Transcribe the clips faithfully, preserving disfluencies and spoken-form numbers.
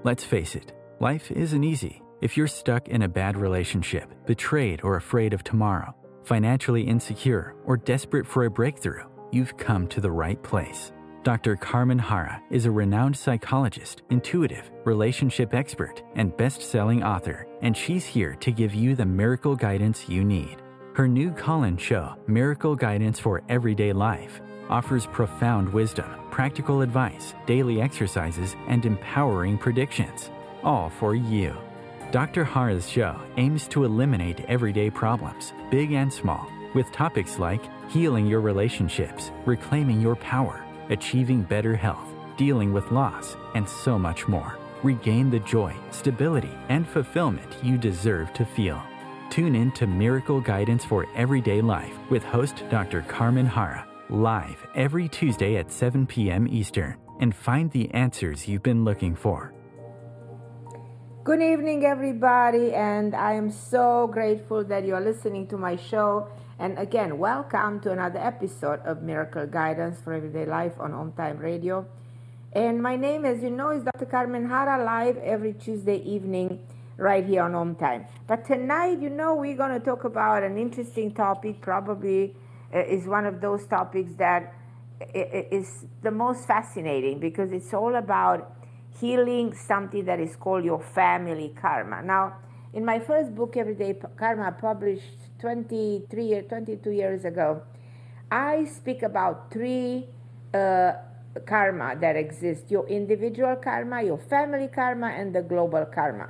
Let's face it, life isn't easy. If you're stuck in a bad relationship, betrayed or afraid of tomorrow, financially insecure, or desperate for a breakthrough, you've come to the right place. Doctor Carmen Hara is a renowned psychologist, intuitive, relationship expert, and best-selling author, and she's here to give you the miracle guidance you need. Her new call-in show, Miracle Guidance for Everyday Life, offers profound wisdom, practical advice, daily exercises, and empowering predictions, all for you. Doctor Hara's show aims to eliminate everyday problems, big and small, with topics like healing your relationships, reclaiming your power, achieving better health, dealing with loss, and so much more. Regain the joy, stability, and fulfillment you deserve to feel. Tune in to Miracle Guidance for Everyday Life with host Doctor Carmen Hara, live every Tuesday at seven p.m. Eastern, and find the answers you've been looking for. Good evening, everybody, and I am so grateful that you are listening to my show. And again, welcome to another episode of Miracle Guidance for Everyday Life on Om Time Radio. And my name, as you know, is Doctor Carmen Hara, live every Tuesday evening right here on Om Time. But tonight, you know, we're going to talk about an interesting topic, probably uh, is one of those topics that is the most fascinating because it's all about healing something that is called your family karma. Now, in my first book, Everyday Karma, published twenty-three, twenty-two years ago, I speak about three uh, karma that exist: your individual karma, your family karma, and the global karma.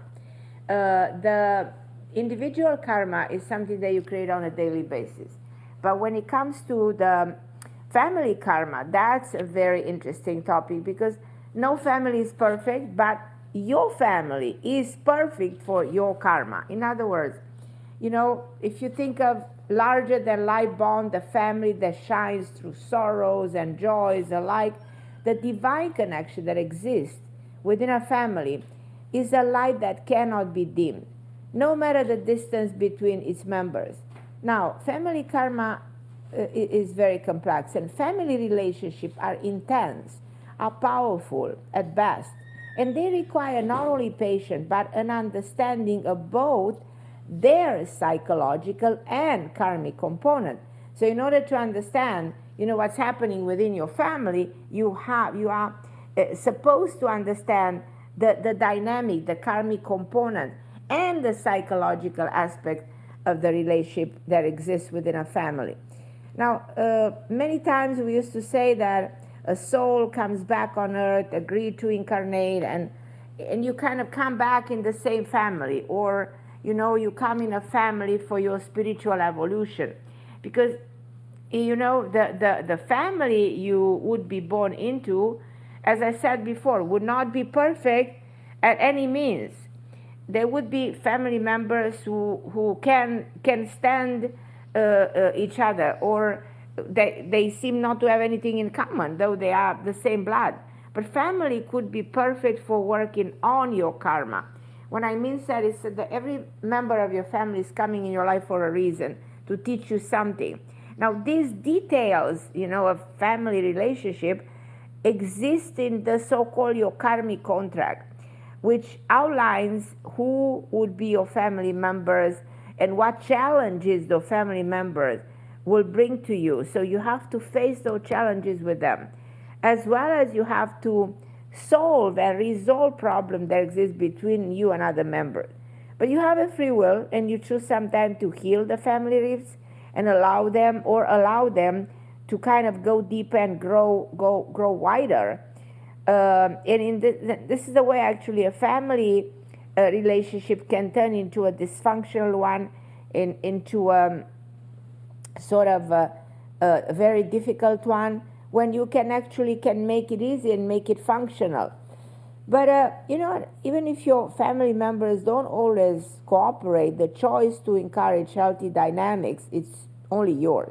Uh, the individual karma is something that you create on a daily basis. But when it comes to the family karma, that's a very interesting topic because no family is perfect, but your family is perfect for your karma. In other words, you know, if you think of larger than life bond, the family that shines through sorrows and joys alike, the divine connection that exists within a family is a light that cannot be dimmed, no matter the distance between its members. Now, family karma uh, is very complex, and family relationships are intense, are powerful at best, and they require not only patience but an understanding of both their psychological and karmic component. So in order to understand, you know, what's happening within your family, you have you are uh, supposed to understand the, the dynamic, the karmic component, and the psychological aspect of the relationship that exists within a family. Now, uh, many times we used to say that a soul comes back on earth, agreed to incarnate, and and you kind of come back in the same family, or, you know, you come in a family for your spiritual evolution. Because, you know, the, the, the family you would be born into, as I said before, would not be perfect at any means. There would be family members who, who can, can stand uh, uh, each other, or They, they seem not to have anything in common, though they are the same blood. But family could be perfect for working on your karma. What I mean that is that every member of your family is coming in your life for a reason, to teach you something. Now, these details, you know, of family relationship exist in the so-called your karmic contract, which outlines who would be your family members and what challenges the family members will bring to you. So you have to face those challenges with them, as well as you have to solve and resolve problems that exist between you and other members. But you have a free will, and you choose sometimes to heal the family rifts and allow them, or allow them to kind of go deeper and grow, go, grow wider. Um, and in this, this is the way actually a family uh, relationship can turn into a dysfunctional one, in, into um, sort of a, a very difficult one, when you can actually can make it easy and make it functional. But, uh, you know, even if your family members don't always cooperate, the choice to encourage healthy dynamics, it's only yours.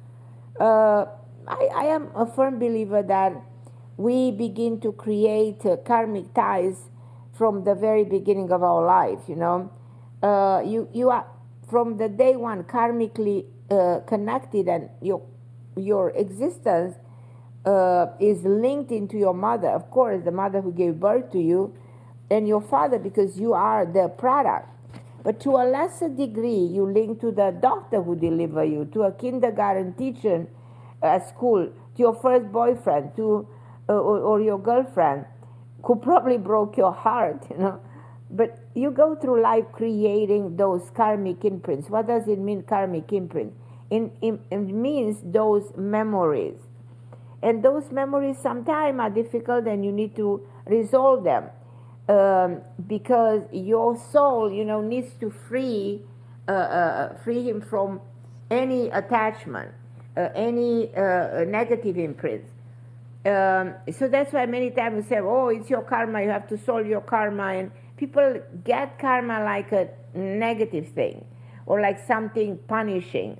Uh, I, I am a firm believer that we begin to create uh, karmic ties from the very beginning of our life, you know. Uh, you, you are, from the day one, karmically Uh, connected, and your your existence uh, is linked into your mother. Of course, the mother who gave birth to you and your father because you are the product. But to a lesser degree, you link to the doctor who delivered you, to a kindergarten teacher at school, to your first boyfriend, to uh, or, or your girlfriend, who probably broke your heart, you know. But you go through life creating those karmic imprints. What does it mean, karmic imprint? It, it, it means those memories. And those memories sometimes are difficult and you need to resolve them. Um, because your soul, you know, needs to free, uh, uh, free him from any attachment, uh, any uh, negative imprints. Um, so that's why many times we say, oh, it's your karma, you have to solve your karma. And people get karma like a negative thing or like something punishing.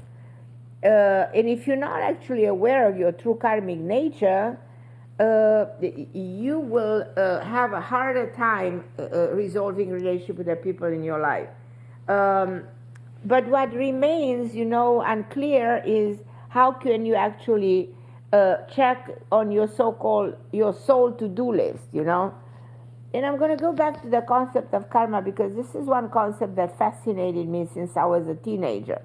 Uh, and if you're not actually aware of your true karmic nature, uh, you will uh, have a harder time uh, resolving relationship with the people in your life. Um, but what remains, you know, unclear is how can you actually uh, check on your so-called, your soul to-do list, you know? And I'm going to go back to the concept of karma because this is one concept that fascinated me since I was a teenager.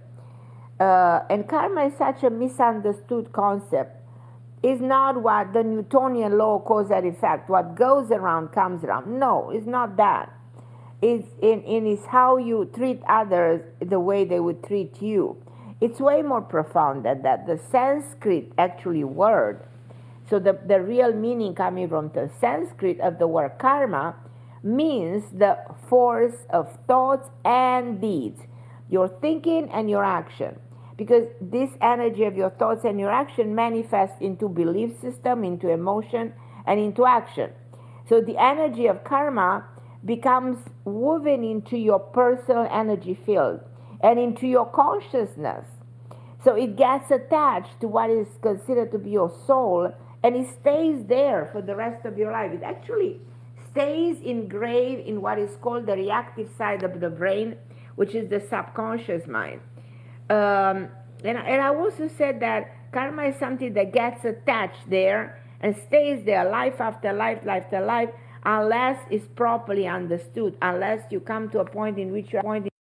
Uh, and karma is such a misunderstood concept. It's not what the Newtonian law of cause and effect, what goes around comes around. No, it's not that. It's in, in it's how you treat others the way they would treat you. It's way more profound than that. The Sanskrit actually word, so the, the real meaning coming from the Sanskrit of the word karma means the force of thoughts and deeds, your thinking and your action. Because this energy of your thoughts and your action manifests into belief system, into emotion, and into action. So the energy of karma becomes woven into your personal energy field and into your consciousness. So it gets attached to what is considered to be your soul, and it stays there for the rest of your life. It actually stays engraved in what is called the reactive side of the brain, which is the subconscious mind. Um, and, and I also said that karma is something that gets attached there and stays there life after life, life after life, unless it's properly understood, unless you come to a point in which you're pointing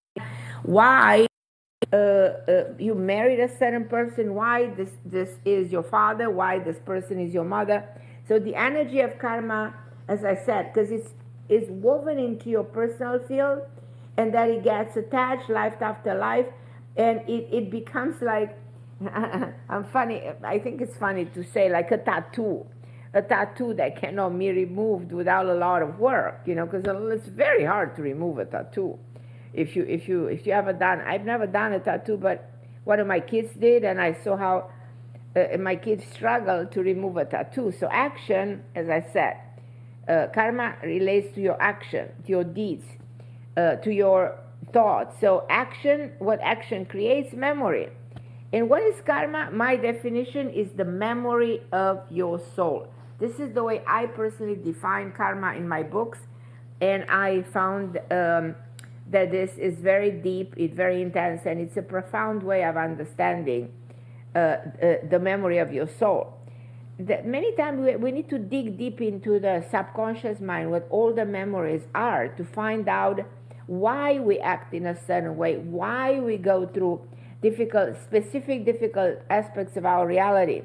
why uh, uh, you married a certain person, why this, this is your father, why this person is your mother. So the energy of karma, as I said, because it's, it's woven into your personal field, and that it gets attached life after life, and it, it becomes like, I'm funny, I think it's funny to say, like a tattoo. A tattoo that cannot be removed without a lot of work, you know, because it's very hard to remove a tattoo. If you, if you, if you ever done, I've never done a tattoo, but one of my kids did, and I saw how uh, my kids struggled to remove a tattoo. So action, as I said, uh, karma relates to your action, to your deeds, uh, to your thoughts. So action, what action creates? Memory. And what is karma? My definition is the memory of your soul. This is the way I personally define karma in my books, and I found um, that this is very deep, it's very intense, and it's a profound way of understanding uh, uh, the memory of your soul. That many times we, we need to dig deep into the subconscious mind, what all the memories are, to find out why we act in a certain way, why we go through difficult, specific difficult aspects of our reality.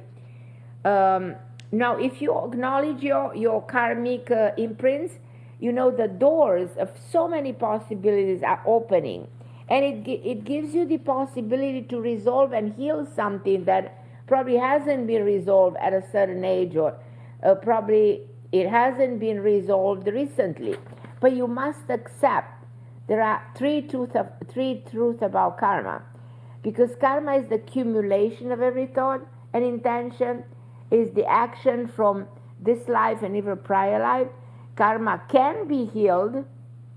Um, now, if you acknowledge your, your karmic uh, imprints, you know the doors of so many possibilities are opening. And it, it gives you the possibility to resolve and heal something that probably hasn't been resolved at a certain age, or uh, probably it hasn't been resolved recently. But you must accept there are three truths of, three truths about karma. Because karma is the accumulation of every thought and intention, is the action from this life and even prior life. Karma can be healed,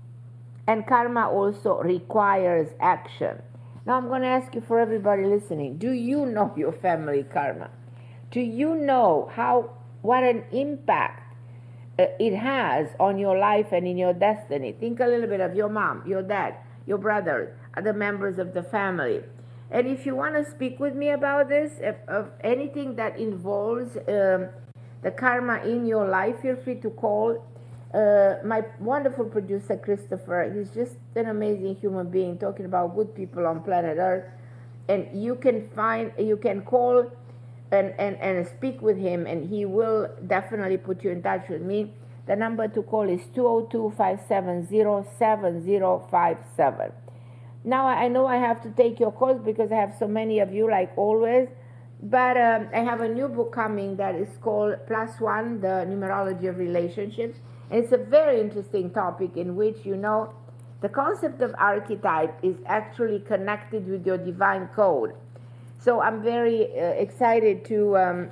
and karma also requires action. Now I'm going to ask you, for everybody listening, do you know your family karma? Do you know how, what an impact uh, it has on your life and in your destiny? Think a little bit of your mom, your dad, your brothers, other members of the family. And if you want to speak with me about this, if, of anything that involves um, the karma in your life, feel free to call. Uh, uh, my wonderful producer Christopher. He's just an amazing human being, talking about good people on planet Earth. And you can find, you can call and, and, and speak with him, and he will definitely put you in touch with me. The number to call is two oh two, five seven zero, seven zero five seven. Now, I know I have to take your calls because I have so many of you, like always. But um, I have a new book coming that is called Plus One, the Numerology of Relationships. And it's a very interesting topic in which, you know, the concept of archetype is actually connected with your divine code. So I'm very uh, excited to um,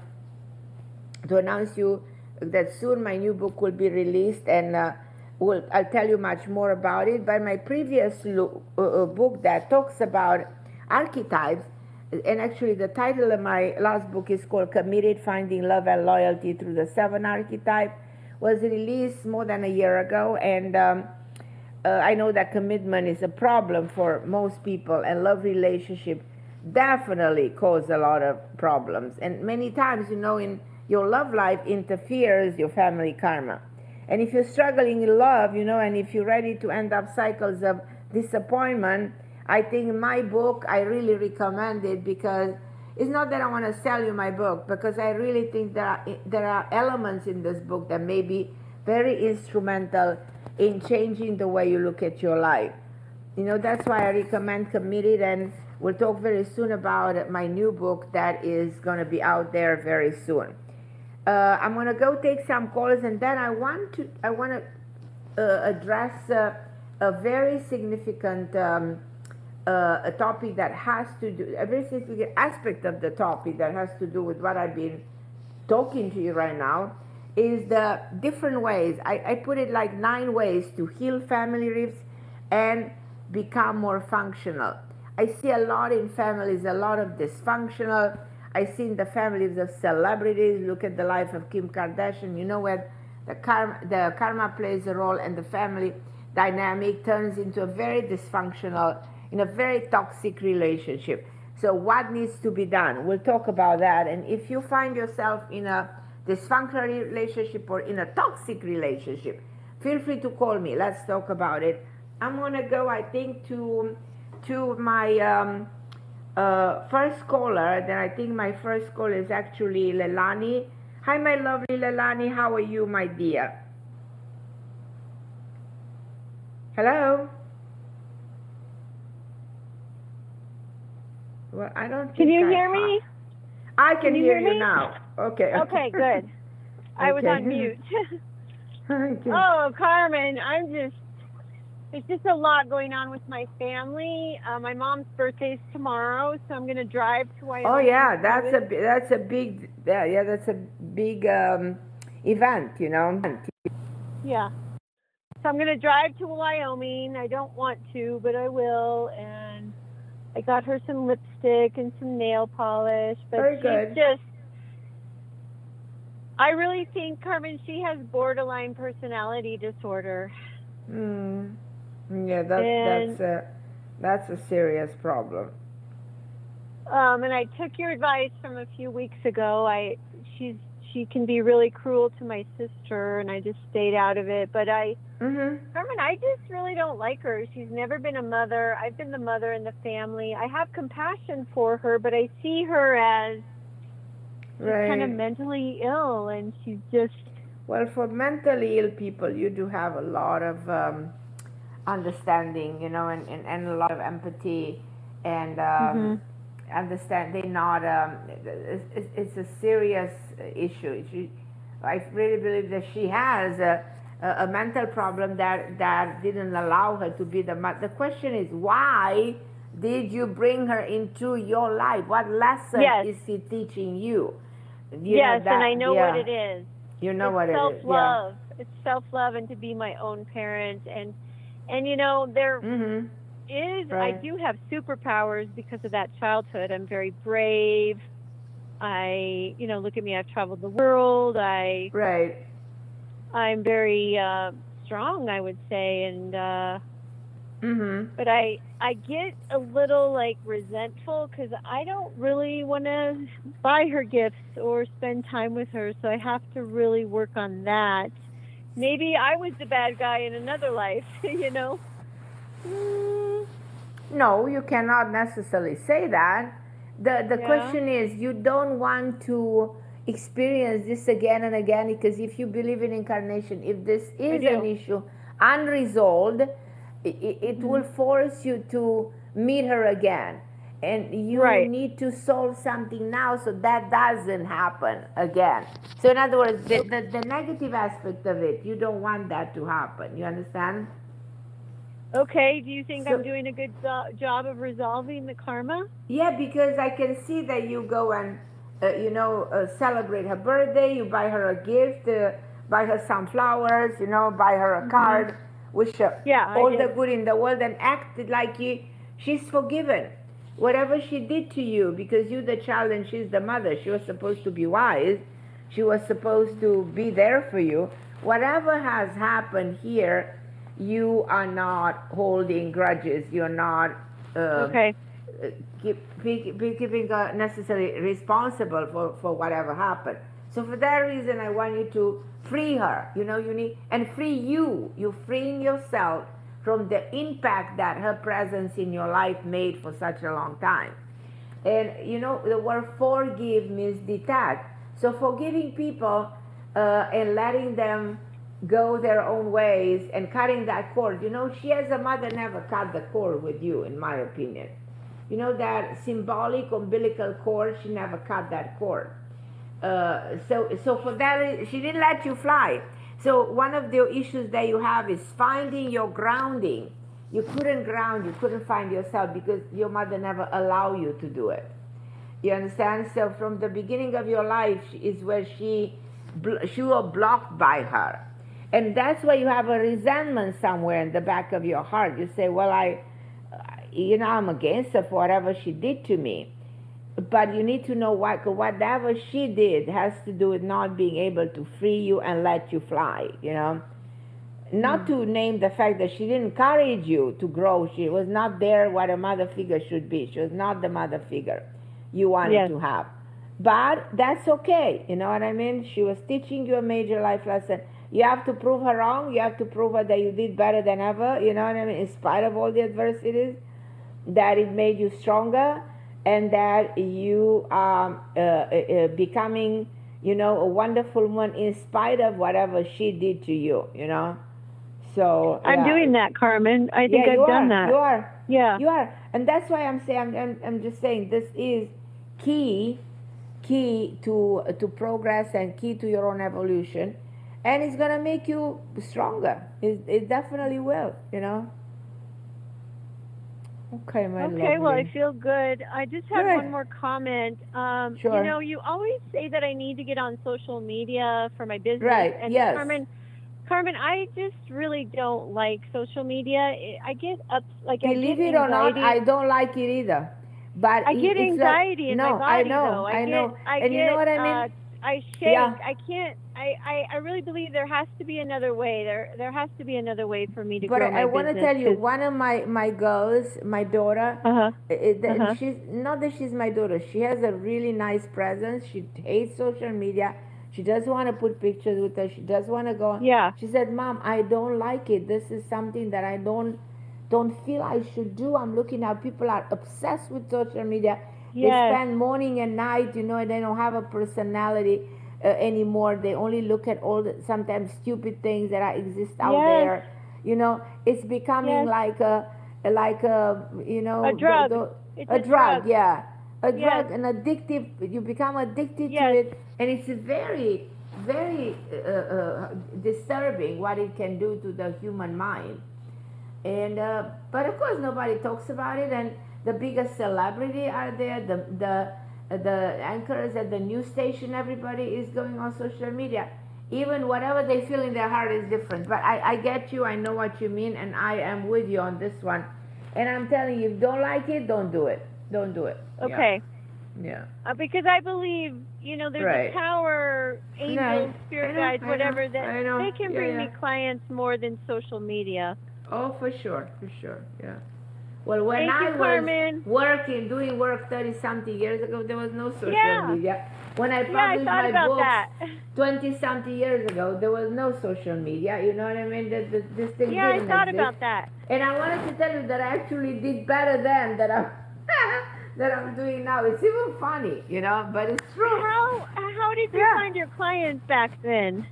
to announce you that soon my new book will be released, and uh, will I'll tell you much more about it. But my previous lo- uh, book that talks about archetypes, and actually the title of my last book is called Committed: Finding Love and Loyalty Through the Seven Archetype, was released more than a year ago, and um, uh, I know that commitment is a problem for most people, and love relationship definitely cause a lot of problems. And many times, you know, in your love life interferes your family karma. And if you're struggling in love, you know, and if you're ready to end up cycles of disappointment, I think my book, I really recommend it, because it's not that I want to sell you my book, because I really think there are, there are elements in this book that may be very instrumental in changing the way you look at your life. You know, that's why I recommend Committed, and we'll talk very soon about my new book that is going to be out there very soon. Uh, I'm going to go take some calls, and then I want to I want to uh, address uh, a very significant um, uh, a topic that has to do, a very significant aspect of the topic that has to do with what I've been talking to you right now, is the different ways. I, I put it like nine ways to heal family rifts and become more functional. I see a lot in families, a lot of dysfunctional. I see in the families of celebrities. Look at the life of Kim Kardashian. You know where the karma, the karma plays a role, and the family dynamic turns into a very dysfunctional, in a very toxic relationship. So what needs to be done? We'll talk about that. And if you find yourself in a dysfunctional relationship or in a toxic relationship, feel free to call me. Let's talk about it. I'm going to go, I think, to to my um, uh, first caller. Then I think my first caller is actually Lelani. Hi, my lovely Lelani. How are you, my dear? Hello? Well, I don't think Can you I hear me? I can, Can you hear, hear you me? now. Okay. Okay, good. I was Okay. on mute. Okay. Oh, Carmen, I'm just, there's just a lot going on with my family. Uh, my mom's birthday's tomorrow, so I'm going to drive to Wyoming. Oh yeah, that's a bi- that's a big yeah, yeah that's a big um, event, you know. Yeah. So I'm going to drive to Wyoming. I don't want to, but I will. And I got her some lipstick and some nail polish. But Very she's good. just, I really think, Carmen, she has borderline personality disorder. Mm. Yeah, that's And- that's a that's a serious problem. Um, and I took your advice from a few weeks ago. I she's she can be really cruel to my sister, and I just stayed out of it. But I, Mm-hmm. Carmen, I just really don't like her. She's never been a mother. I've been the mother in the family. I have compassion for her, but I see her as she's Right. kind of mentally ill, and she's just Well, for mentally ill people, you do have a lot of um, understanding, you know, and, and, and a lot of empathy, and um, understand they're not. Um, it's, it's a serious issue. She, I really believe that she has a, a, a mental problem that that didn't allow her to be the mother. The question is, why did you bring her into your life? What lesson Yes. is she teaching you? You know yes, that- and I know yeah. what it is. You know it's what it is. self-love. It's self-love, and to be my own parent, and and you know there Yeah. Mm-hmm. is I Right. do have superpowers because of that childhood. I'm very brave. I, you know, look at me. I've traveled the world. I Right. I'm very uh, strong, I would say, and uh, Mm-hmm. but I I get a little like resentful because I don't really want to buy her gifts or spend time with her. So I have to really work on that. maybe I was the bad guy in another life, you know? Mm, no, you cannot necessarily say that. The, the Yeah. question is, you don't want to experience this again and again, because if you believe in incarnation, if this is do. an issue unresolved, it, it Mhm. will force you to meet her again. And you Right. need to solve something now so that doesn't happen again. So in other words, the, the, the negative aspect of it, you don't want that to happen. You understand? Okay, do you think So- I'm doing a good jo- job of resolving the karma? Yeah, because I can see that you go and, uh, you know, uh, celebrate her birthday, you buy her a gift, uh, buy her some flowers, you know, buy her a card, wish her Yeah, I all the did. good in the world, and act like you, she's forgiven. Whatever she did to you, because you're the child and she's the mother, she was supposed to be wise, she was supposed to be there for you. Whatever has happened here, you are not holding grudges, you're not uh, Okay. uh, keep, be, be keeping uh, necessarily responsible for, for whatever happened. So for that reason, I want you to free her. You know, you need, and free you. You're freeing yourself from the impact that her presence in your life made for such a long time. And you know, the word forgive means detach. So forgiving people uh, and letting them go their own ways and cutting that cord. You know, she as a mother never cut the cord with you, in my opinion. You know, that symbolic umbilical cord, she never cut that cord. Uh, so, so for that, she didn't let you fly. So one of the issues that you have is finding your grounding. You couldn't ground, you couldn't find yourself because your mother never allowed you to do it. You understand? So from the beginning of your life is where she, she was blocked by her. And that's why you have a resentment somewhere in the back of your heart. You say, well, I, you know, I'm against her for whatever she did to me. But you need to know why, because whatever she did has to do with not being able to free you and let you fly, you know. Not to name the fact that she didn't encourage you to grow. She was not there what a mother figure should be. She was not the mother figure you wanted Yes. to have. But that's okay, you know what I mean? She was teaching you a major life lesson. You have to prove her wrong. You have to prove her that you did better than ever, you know what I mean? In spite of all the adversities, that it made you stronger, and that you are uh, uh, becoming, you know, a wonderful woman in spite of whatever she did to you, you know? So I'm yeah. doing that, Carmen. I think Yeah, I've you done are. that. You are. Yeah. You are. And that's why I'm saying, I'm, I'm, I'm just saying, this is key, key to, to progress and key to your own evolution. And it's going to make you stronger. It, it definitely will, you know? Okay, my Okay, well, I lovely. feel good. I just had Good. one more comment. Um, Sure. You know, you always say that I need to get on social media for my business. Right, And yes. Carmen, Carmen, I just really don't like social media. I- I get up, like I Believe get it or not, anxiety. I don't like it either. But I it- get it's anxiety like, in no, my body, I know, though. I, I get, know. I and get, you know what I mean? Uh, I shake. Yeah. I can't. I, I, I really believe there has to be another way. There there has to be another way for me to But grow I, my I want to business. tell you, one of my, my girls, my daughter, Uh huh. it, it- Uh-huh. she's not that she's my daughter. She has a really nice presence. She hates social media. She doesn't want to put pictures with her. She does want to go. Yeah. She said, "Mom, I don't like it. This is something that I don't don't feel I should do. I'm looking at people are obsessed with social media. They Yes. spend morning and night, you know, and they don't have a personality uh, anymore. They only look at all the sometimes stupid things that are, exist out Yes. there. You know, it's becoming Yes. like a like a you know A drug. the- the- It's a, a drug, drug. yeah, a Yes. drug, an addictive. You become addicted Yes. to it, and it's very, very uh, uh, disturbing what it can do to the human mind. And uh, but of course nobody talks about it, and the biggest celebrity are there, the the the anchors at the news station, everybody is going on social media. Even whatever they feel in their heart is different. But I, I get you, I know what you mean, and I am with you on this one. And I'm telling you, if you don't like it, don't do it. Don't do it. Yeah. Okay. Yeah. Uh, because I believe, you know, there's Right. a power, angels, I spirit know, guides, I know, whatever, that I know. they can Yeah, bring yeah. me clients more than social media. Oh, for sure, for sure, yeah. Well, when Thank I you, was Carmen. working, doing work thirty something years ago, there was no social Yeah. media. When I Yeah, I published thought my about books, that. twenty something years ago, there was no social media. You know what I mean? That that this thing Yeah, I didn't thought exist. about that. And I wanted to tell you that I actually did better then that I'm that I'm doing now. It's even funny, you know, but it's true. How how did you Yeah. find your clients back then?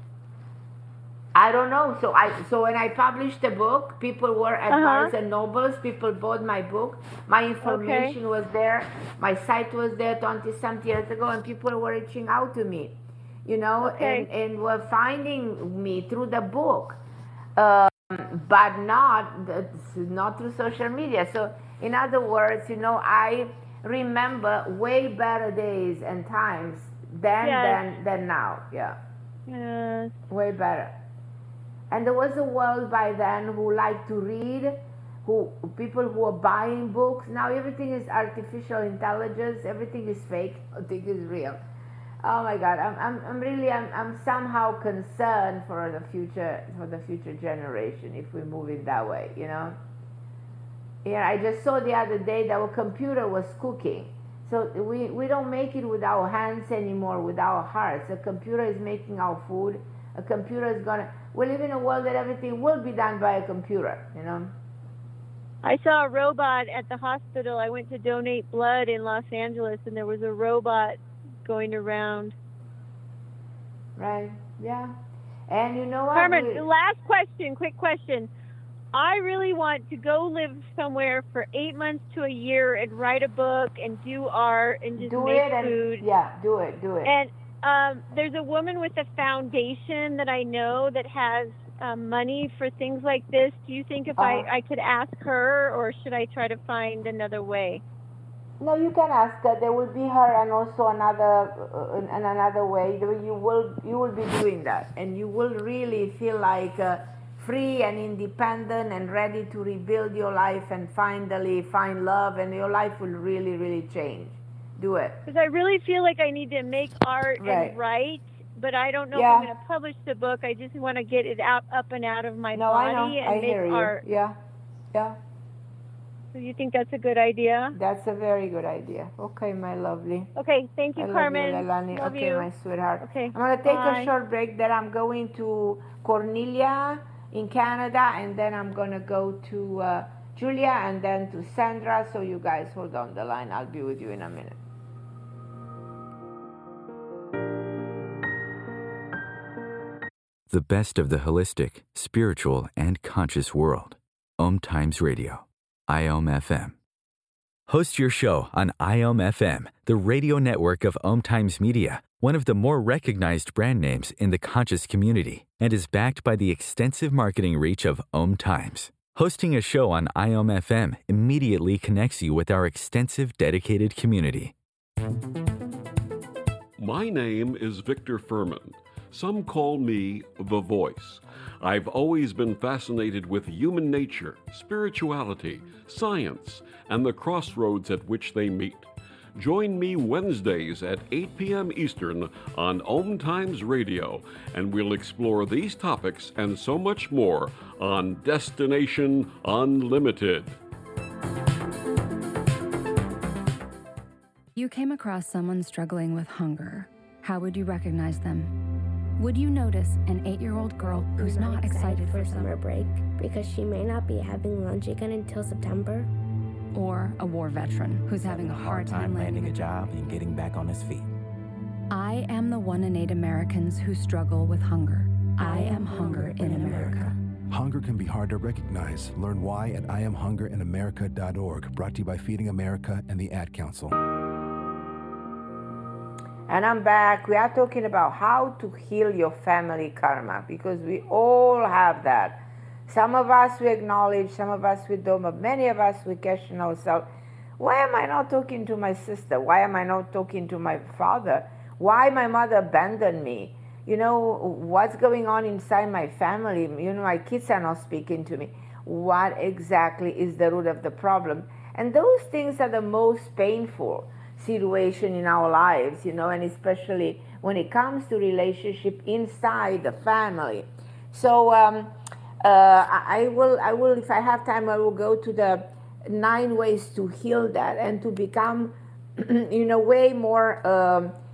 I don't know. So I so when I published the book, people were at Uh-huh. Barnes and Nobles. People bought my book. My information was there. My site was there twenty something years ago, and people were reaching out to me, you know, Okay. and and were finding me through the book, um, but not not through social media. So in other words, you know, I remember way better days and times then Yes. than than now. Yeah. Yes. Way better. And there was a world by then who liked to read, who people who were buying books. Now everything is artificial intelligence. Everything is fake. Nothing is real. Oh my God! I'm I'm, I'm really I'm, I'm somehow concerned for the future for the future generation if we move it that way. You know. Yeah, I just saw the other day that our computer was cooking. So we, we don't make it with our hands anymore, with our hearts. A computer is making our food. A computer is gonna. We live in a world that everything will be done by a computer. You know. I saw a robot at the hospital. I went to donate blood in Los Angeles, and there was a robot going around. Right. Yeah. And you know what? Carmen, We- the last question, quick question. I really want to go live somewhere for eight months to a year and write a book and do art and just do make it and food. yeah, do it, do it. And um, there's a woman with a foundation that I know that has um, money for things like this. Do you think if Uh-huh. I, I could ask her, or should I try to find another way? No, you can ask her. There will be her, and also another, uh, in in another way. You will, you will be doing that, and you will really feel like uh, free and independent and ready to rebuild your life and finally find love, and your life will really, really change. Do it. Because I really feel like I need to make art Right. and write, but I don't know Yeah. if I'm going to publish the book. I just want to get it out, up and out of my No, I know. body and I make hear you. art. Yeah, yeah. So you think that's a good idea? That's a very good idea. Okay, my lovely. Okay, thank you, I Carmen. love you, Leilani. Love okay, you. my sweetheart. Okay, I'm gonna take bye. a short break. Then I'm going to Cornelia in Canada, and then I'm gonna go to uh, Julia, and then to Sandra. So you guys hold on the line. I'll be with you in a minute. The best of the holistic, spiritual, and conscious world. Om Times Radio. I O M F M. Host your show on I O M F M, the radio network of Om Times Media, one of the more recognized brand names in the conscious community, and is backed by the extensive marketing reach of Om Times. Hosting a show on I O M F M immediately connects you with our extensive dedicated community. My name is Victor Furman. Some call me The Voice. I've always been fascinated with human nature, spirituality, science, and the crossroads at which they meet. Join me Wednesdays at eight p.m. Eastern on Om Times Radio, and we'll explore these topics and so much more on Destination Unlimited. You came across someone struggling with hunger. How would you recognize them? Would you notice an eight-year-old girl who's I'm not excited for summer summer, break because she may not be having lunch again until September? or a war veteran who's having a hard time landing a job? and getting back on his feet? I am the one in eight Americans who struggle with hunger. I am hunger in America. Hunger can be hard to recognize. Learn why at I am hunger in america dot org. Brought to you by Feeding America and the Ad Council. And I'm back. We are talking about how to heal your family karma, because we all have that. Some of us we acknowledge, some of us we don't, but many of us we question ourselves. Why am I not talking to my sister? Why am I not talking to my father? Why my mother abandoned me? You know, what's going on inside my family? You know, my kids are not speaking to me. What exactly is the root of the problem? And those things are the most painful situation in our lives, you know, and especially when it comes to relationship inside the family. So um, uh, I will, I will, if I have time, I will go to the nine ways to heal that and to become, you know, way more um,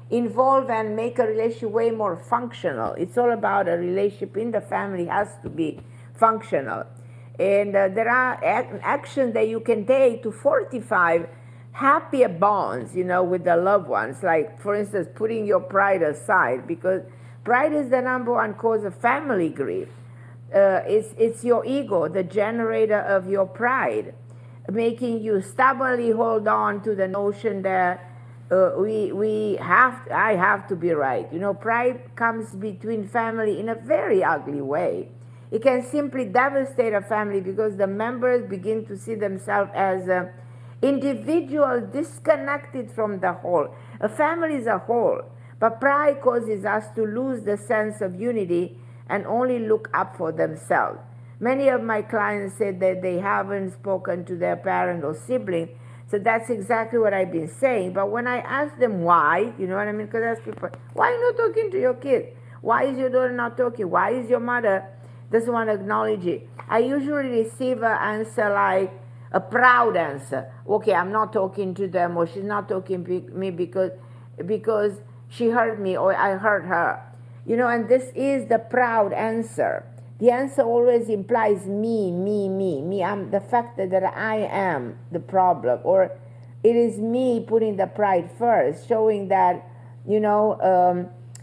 involve and make a relationship way more functional. It's all about a relationship in the family has to be functional. And uh, there are ac- actions that you can take to fortify happier bonds, you know, with the loved ones. Like, for instance, putting your pride aside, because pride is the number one cause of family grief. Uh, it's, it's your ego, the generator of your pride, making you stubbornly hold on to the notion that uh, we, we have, to, I have to be right. You know, pride comes between family in a very ugly way. It can simply devastate a family because the members begin to see themselves as uh, individuals disconnected from the whole. A family is a whole, but pride causes us to lose the sense of unity and only look up for themselves. Many of my clients said that they haven't spoken to their parent or sibling, so that's exactly what I've been saying. But when I ask them why, you know what I mean? Because I ask people, why are you not talking to your kid? Why is your daughter not talking? Why is your mother doesn't want to acknowledge it? I usually receive an answer like a proud answer. Okay, I'm not talking to them, or she's not talking to me because because she hurt me or I hurt her. You know, and this is the proud answer. The answer always implies me, me, me, me. I'm the fact that, that I am the problem, or it is me putting the pride first, showing that, you know, um,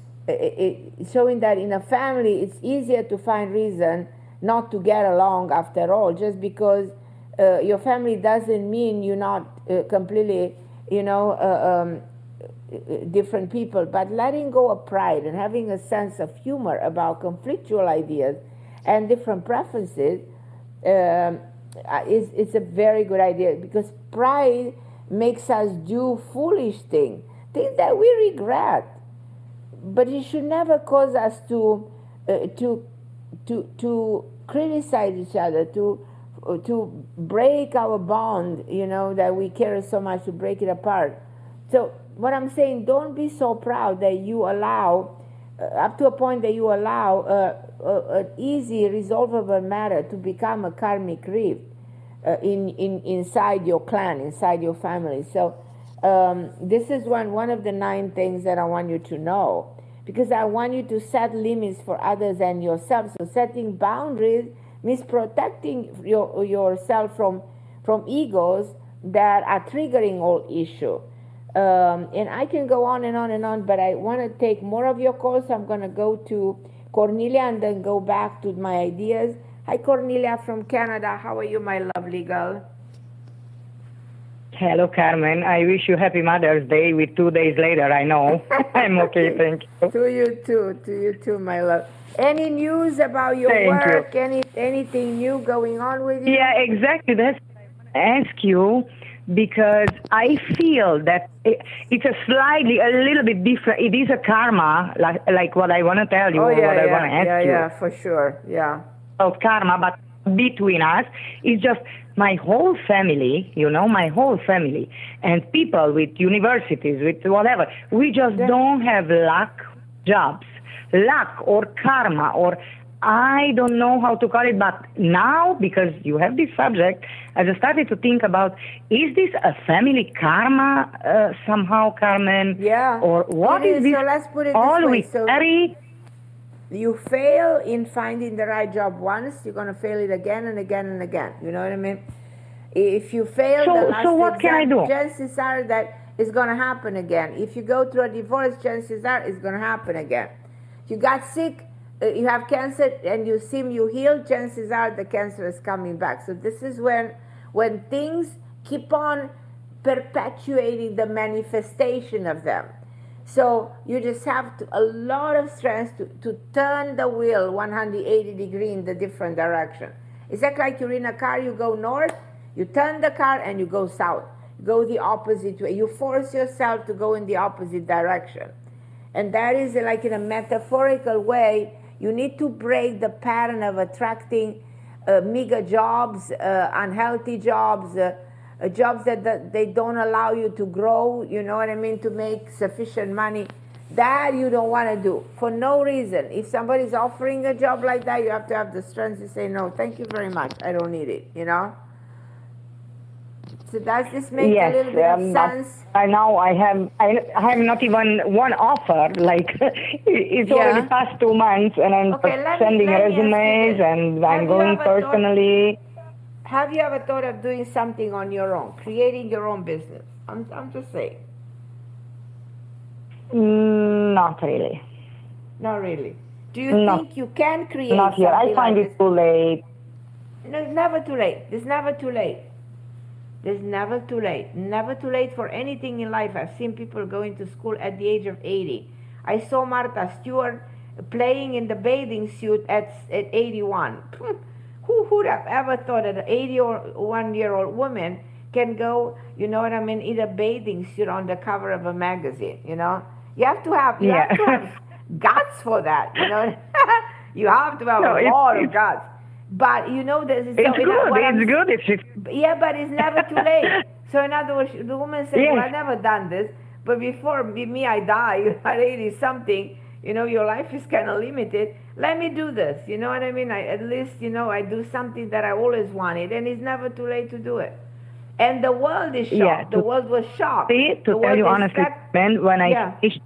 it, it, showing that in a family it's easier to find reason not to get along after all. Just because uh, your family doesn't mean you're not uh, completely, you know, uh, um, different people. But letting go of pride and having a sense of humor about conflictual ideas and different preferences um, is, is a very good idea, because pride makes us do foolish things, things that we regret. But it should never cause us to uh, to to to criticize each other, to uh, to break our bond, you know, that we care so much, to break it apart. So what I'm saying, don't be so proud that you allow, uh, up to a point that you allow uh, uh, an easy, resolvable matter to become a karmic rift uh, in, in inside your clan, inside your family. So um, this is one, one of the nine things that I want you to know, because I want you to set limits for others and yourself. So setting boundaries means protecting your, yourself from, from egos that are triggering all issue. Um, and I can go on and on and on, but I want to take more of your calls. So I'm going to go to Cornelia and then go back to my ideas. Hi, Cornelia from Canada. How are you, my lovely girl? Hello, Carmen. I wish you happy Mother's Day with two days later, I know. I'm okay, thank you. To you too, to you too, my love. Any news about your thank work? You. Any Anything new going on with you? Yeah, exactly. That's what I want to ask you, because I feel that it, it's a slightly, a little bit different. It is a karma, like, like what I want to tell you, oh, yeah, or what yeah, I want to ask yeah, you. Yeah, for sure, yeah. Of karma, but between us, it's just my whole family, you know, my whole family, and people with universities, with whatever, we just yeah. don't have luck jobs, luck or karma, or I don't know how to call it, but now, because you have this subject, I just started to think about, is this a family karma uh, somehow, Carmen? Yeah. Or what it is, is this? So let's put it this All way. we So carry? You fail in finding the right job once, you're going to fail it again and again and again. You know what I mean? If you fail so, the last so what exam, can I do? chances are that it's going to happen again. If you go through a divorce, chances are it's going to happen again. If you got sick, uh, you have cancer, and you seem you healed, chances are the cancer is coming back. So this is when, when things keep on perpetuating the manifestation of them. So you just have to, a lot of strength to, to turn the wheel one hundred eighty degrees in the different direction. It's like you're in a car, you go north, you turn the car and you go south. Go the opposite way. You force yourself to go in the opposite direction. And that is like in a metaphorical way, you need to break the pattern of attracting uh, mega jobs, uh, unhealthy jobs, uh, Uh, jobs that, that they don't allow you to grow, you know what I mean, to make sufficient money. That you don't want to do for no reason. If somebody's offering a job like that, you have to have the strength to say, no, thank you very much, I don't need it, you know. So So does this make yes, a little bit um, of sense? I now I have I, I have not even one offer. Like it's Yeah. already past two months, and I'm Okay, just let me- sending let me ask you resumes, this. and Have I'm you going ever thought- personally. Have you ever thought of doing something on your own, creating your own business? I'm, I'm just saying. Mm, not really. Not really. Do you No. think you can create Not yet. I something find like it too late. this? No, it's never too late. It's never too late. There's never too late. Never too late for anything in life. I've seen people going to school at the age of eighty. I saw Martha Stewart playing in the bathing suit at, at eighty-one. Who would have ever thought that an eighty-one-year-old woman can go, you know what I mean, in a bathing suit on the cover of a magazine, you know? You have to have, you Yeah. have to have guts for that, you know? You have to have No, a it's- lot of it's- guts. But, you know, there's... It's so, you know, good. what I'm- It's good if it's. Yeah, but it's never too late. So in other words, the woman says, Yes. well, I've never done this, but before me, me I die at eighty-something, you know, your life is kind of limited. Let me do this, you know what I mean? I, at least, you know, I do something that I always wanted, and it's never too late to do it. And the world is shocked. Yeah, the to- world was shocked. See, The to tell world you is honestly, shocked. man, when I Yeah. finished,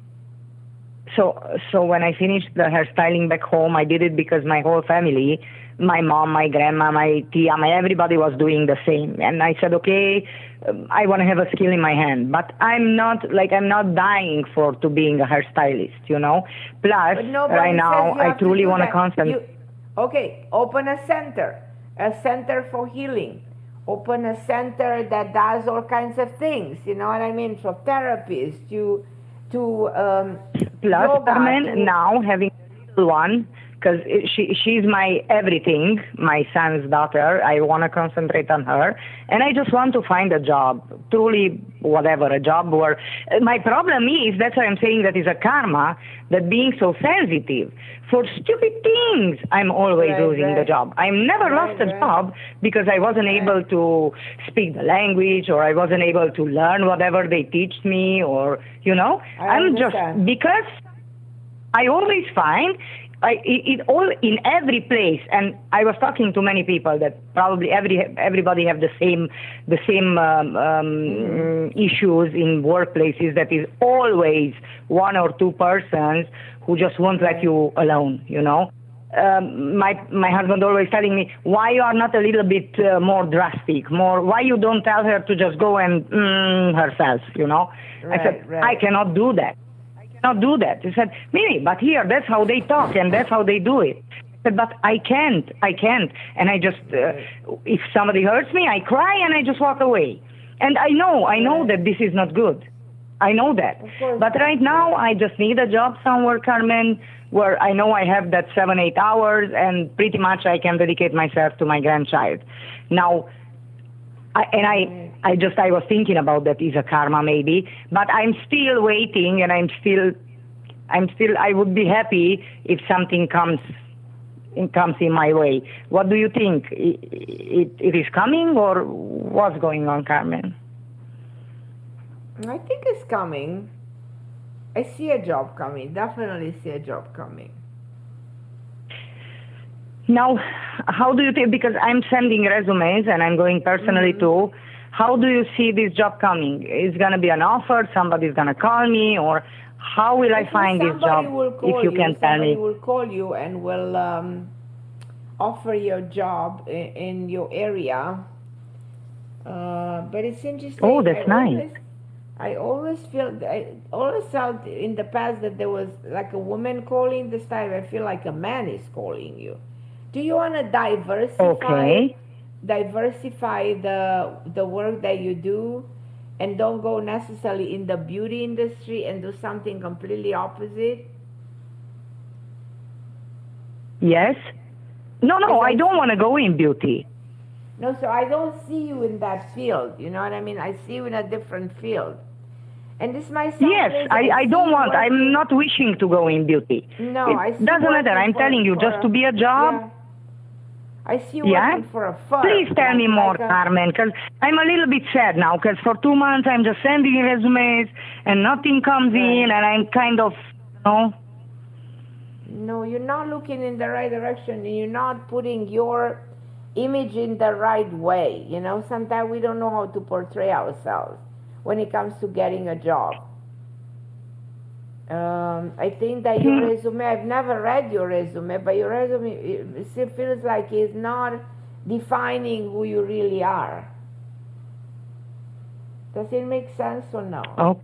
so so when I finished the hairstyling back home, I did it because my whole family, my mom, my grandma, my tia, my everybody was doing the same, and I said, okay, um, I want to have a skill in my hand, but I'm not like I'm not dying for to being a hairstylist, you know. Plus, But nobody right says now, you I have to truly do want to that. concentrate. You- Okay, open a center, a center for healing. Open a center that does all kinds of things. You know what I mean? From therapies to to um, Plus, yoga. Carmen, to- now having a little one, because she she's my everything, my son's daughter. I want to concentrate on her, and I just want to find a job, truly whatever, a job where my problem is. That's why I'm saying that is a karma, that being so sensitive for stupid things, I'm always Right, losing the right. job. I never Right, lost a right. job because I wasn't Right. able to speak the language, or I wasn't able to learn whatever they teach me, or you know, I I'm just understand. because I always find I, it, it all in every place, and I was talking to many people that probably every everybody have the same the same um, um, Mm-hmm. issues in workplaces. That is always one or two persons who just won't let you alone. You know, um, my my husband always telling me, why you are not a little bit uh, more drastic, more why you don't tell her to just go and mm, herself. You know, Right, I said right. I cannot do that. Not do that. He said, Mimi, but here, that's how they talk and that's how they do it. I said, but I can't, I can't. And I just, uh, if somebody hurts me, I cry and I just walk away. And I know, I know that this is not good. I know that. course. But right now, I just need a job somewhere, Carmen, where I know I have that seven, eight hours and pretty much I can dedicate myself to my grandchild. Now, I, and I, I just, I was thinking about that is a karma maybe, but I'm still waiting, and I'm still, I'm still, I would be happy if something comes, it comes in my way. What do you think? It, it, it is coming, or what's going on, Carmen? I think it's coming. I see a job coming. Definitely see a job coming. Now, how do you think, because I'm sending resumes and I'm going personally too, how do you see this job coming? Is going to be an offer, somebody's going to call me, or how will I think find this somebody job, will call if you can tell somebody me? will call you and will um, offer you a job in, in your area. Uh, but it's interesting. Oh, that's I nice. Always, I always feel, I always felt in the past that there was like a woman calling. This time I feel like a man is calling you. Do you want to diversify? Okay. Diversify the the work that you do, and don't go necessarily in the beauty industry and do something completely opposite? Yes? No, no, Because I I don't want to go in beauty. No, so I don't see you in that field. You know what I mean? I see you in a different field. And this might sound Yes, crazy. I, I see don't you want, I'm working- not wishing to go in beauty. No, it I see doesn't matter. working I'm for- telling you, for just to be a job. Yeah. I see you Yeah? working for a firm. Please tell like- me more, like a- Carmen, because I'm a little bit sad now, because for two months I'm just sending resumes and nothing comes in, and I'm kind of, you know. No, you're not looking in the right direction, and you're not putting your image in the right way. You know, sometimes we don't know how to portray ourselves when it comes to getting a job. Um, I think that your resume, I've never read your resume, but your resume, it still feels like it's not defining who you really are. Does it make sense or no? Oh.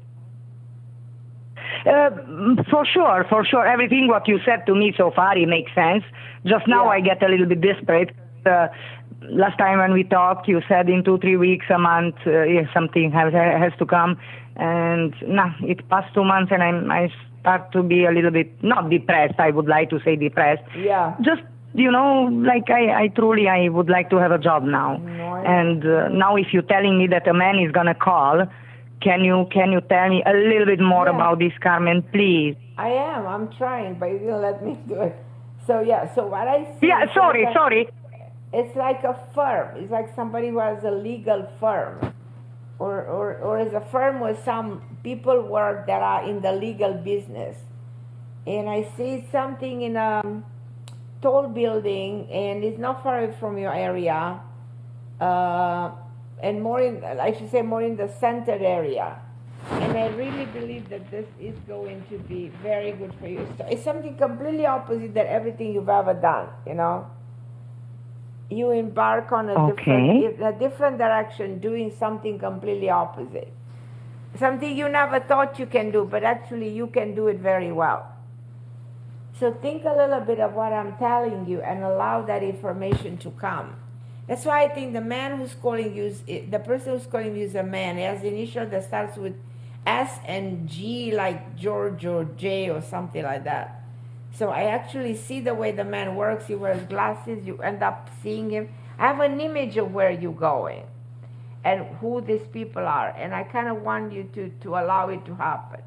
Uh, for sure, for sure. Everything what you said to me so far, it makes sense. Just now Yeah. I get a little bit desperate. Uh, last time when we talked, you said in two, three weeks, a month, uh, yeah, something has, has to come. And nah, it passed two months and I'm, I start to be a little bit, not depressed, I would like to say depressed. Yeah. Just, you know, like I, I truly, I would like to have a job now. No, I- And uh, now if you're telling me that a man is going to call, can you can you tell me a little bit more Yeah. about this, Carmen, please? I am. I'm trying, but you didn't let me do it. So yeah. So what I see. Yeah, is sorry, like a- sorry. It's like a firm. It's like somebody who has a legal firm, or or or is a firm where some people work that are in the legal business. And I see something in a tall building, and it's not far away from your area, uh, and more in, I should say, more in the centered area. And I really believe that this is going to be very good for you. So it's something completely opposite than everything you've ever done, you know. You embark on a Okay. different, a different direction, doing something completely opposite. Something you never thought you can do, but actually you can do it very well. So think a little bit of what I'm telling you and allow that information to come. That's why I think the man who's calling you, is, the person who's calling you is a man. He has the initial that starts with S and G, like George or J or something like that. So I actually see the way the man works. He wears glasses. You end up seeing him. I have an image of where you're going and who these people are. And I kind of want you to, to allow it to happen.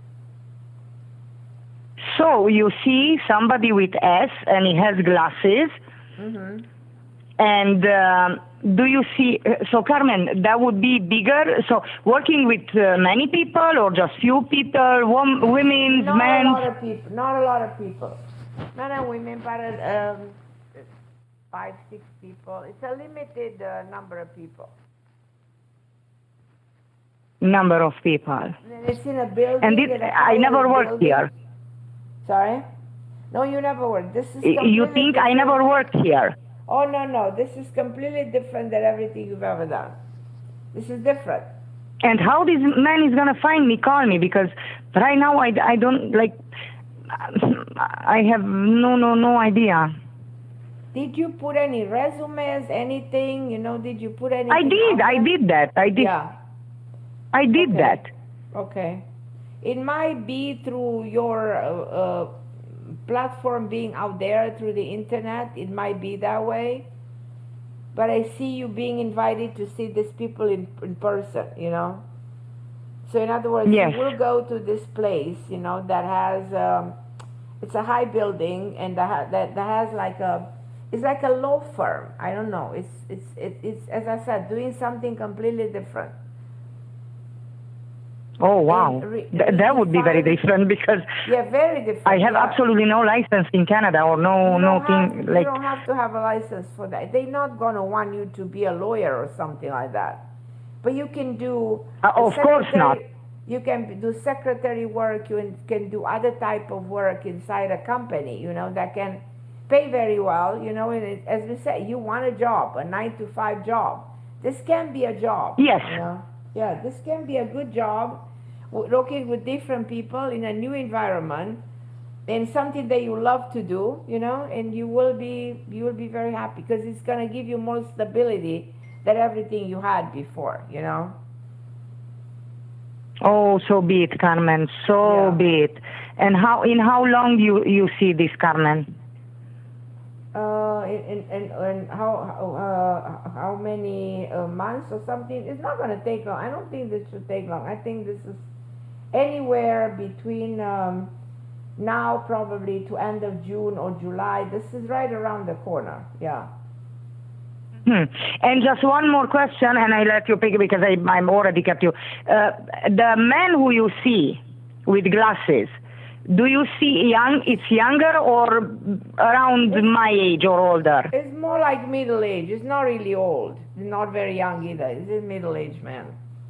So you see somebody with S and he has glasses. Mm-hmm. And um, do you see, so Carmen, that would be bigger, so working with uh, many people or just few people, wom- women, Not men? a lot of people. Not a lot of people. Men and women, but um, five, six people. It's a limited uh, number of people. Number of people. And it's in a building. And it, in a I never higher worked building. here. Sorry? No, you never worked. This is Y- You completely think I different. never worked here? Oh, no, no. This is completely different than everything you've ever done. This is different. And how this man is going to find me, call me? Because right now I, I don't, like, I have no, no, no idea. Did you put any resumes, anything? You know, did you put anything? I did, out I there? did that. I did, Yeah. I did Okay. that. Okay. It might be through your uh, uh, platform being out there through the internet. It might be that way. But I see you being invited to see these people in, in person, you know. So in other words, Yes. you will go to this place, you know, that has, um, it's a high building and that, ha- that, that has like a, it's like a law firm. I don't know. It's, it's, it, it's, as I said, doing something completely different. Oh, wow. re- Th- that would be very redefine- different because Yeah, very different. I have yeah. absolutely no license in Canada or no, You no don't have- thing, you like, don't have to have a license for that. They're not going to want you to be a lawyer or something like that. But you can do. Uh, of course not. secretary- You can do secretary work. You can do other type of work inside a company. You know that can pay very well. You know, and it, as we say, you want a job, a nine to five job. This can be a job. Yes. You know? Yeah, this can be a good job. w- Working with different people in a new environment. And something that you love to do, you know, and you will be you will be very happy because it's going to give you more stability than everything you had before, you know. oh, so be it, Carmen, so Yeah. be it. And how, in how long you, you see this, Carmen? Uh, and, and, and how how, uh, how many uh, months or something? It's not going to take long. I don't think this should take long. I think this is anywhere between um, now probably to end of June or July. This is right around the corner. Yeah. Hmm. And just one more question, and I let you pick it because I, I'm already kept you. Uh, the man who you see with glasses, do you see young? It's younger or around It's, my age or older? it's more like middle age. It's not really old. It's not very young either. It's a middle-aged man.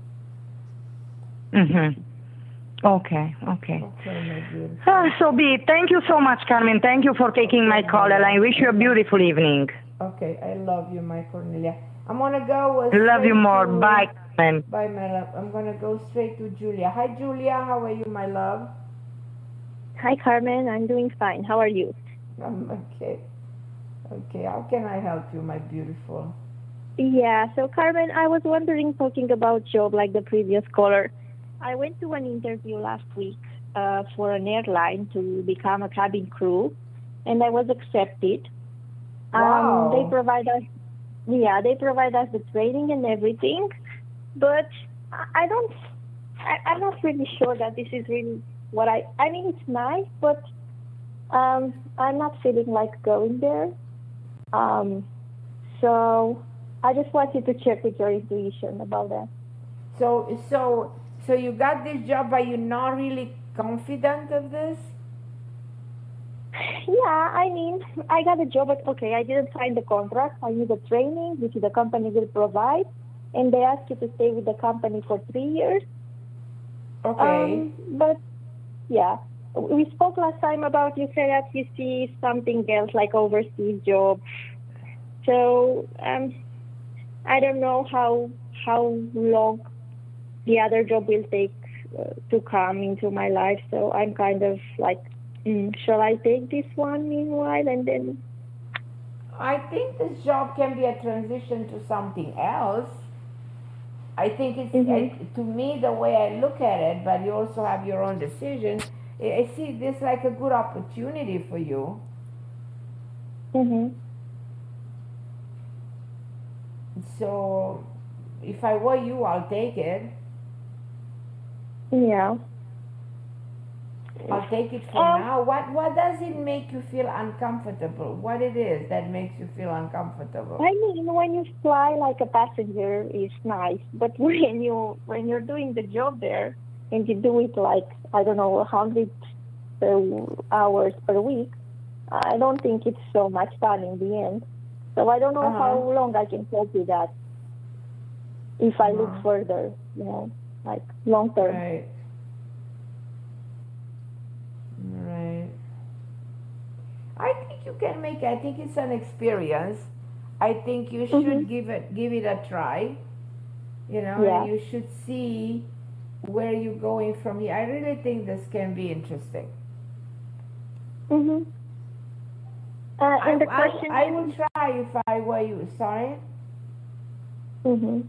Mm-hmm. Okay, okay. Okay, my beautiful. Ah, so be it. Thank you so much, Carmen. Thank you for taking my call, and I wish you a beautiful evening. Okay, I love you, my Cornelia. I'm gonna go. Uh, Love you straight more. to- Bye, Carmen. Bye, my love. I'm gonna go straight to Julia. Hi, Julia. How are you, my love? Hi, Carmen. I'm doing fine. How are you? I'm okay. Okay. How can I help you, my beautiful? Yeah, so Carmen, I was wondering, talking about job like the previous caller. I went to an interview last week uh, for an airline to become a cabin crew, and I was accepted. Wow. Um, they provide us, yeah, they provide us the training and everything, but I I don't, I, I'm not really sure that this is really what I, I mean, it's nice, but um, I'm not feeling like going there. Um, so I just wanted to check with your intuition about that. So, so, so you got this job, but you're not really confident of this? Yeah, I mean, I got a job, but okay, I didn't sign the contract. I need the training, which the company will provide, and they ask you to stay with the company for three years. Okay. Um, but yeah, we spoke last time about you said that you see something else like overseas job. So um, I don't know how how long the other job will take uh, to come into my life. So I'm kind of like, mm, shall I take this one meanwhile and then? I think this job can be a transition to something else. I think it's, Mhm. I, to me, the way I look at it, but you also have your own decision. I I see this like a good opportunity for you. Mm-hmm. So if I were you, I'll take it. Yeah. I'll take it for Um, now. What what does it make you feel uncomfortable? What it is that makes you feel uncomfortable? I mean, when you fly like a passenger, it's nice. But when you when you're doing the job there and you do it like I don't know a hundred uh, hours per week, I don't think it's so much fun in the end. So I don't know Uh-huh. how long I can cope with that if I look Uh-huh. further, you know, like long term. Right. Right. I think you can make. I think it's an experience. I think you should Mhm. give it give it a try. You know, Yeah. and you should see where you're going from here. I really think this can be interesting. Mhm. Uh, I, and the I, question. I will try if I were you. Sorry. Mhm.